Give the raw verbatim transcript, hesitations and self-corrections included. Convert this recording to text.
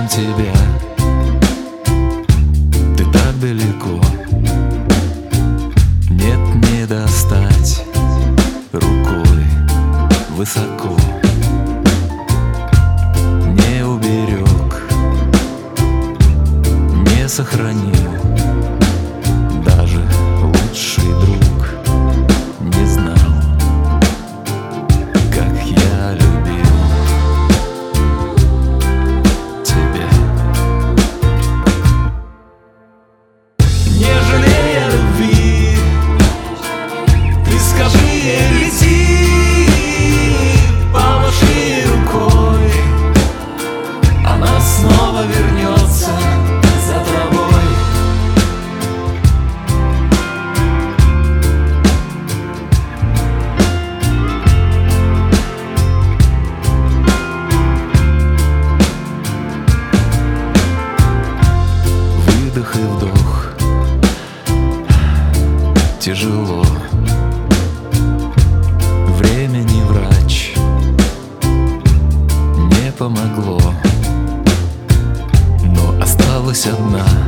рядом тебя. Ты так далеко, нет, не достать рукой высоко. Не уберег, не сохранил, даже лучший друг не знал, как я любил тебя. Не жалея любви, ты скажи ей: лети, помаши рукой, она снова вернется за тобой. Выдох и вдох, тяжело. Время не врач, не помогло, но осталась одна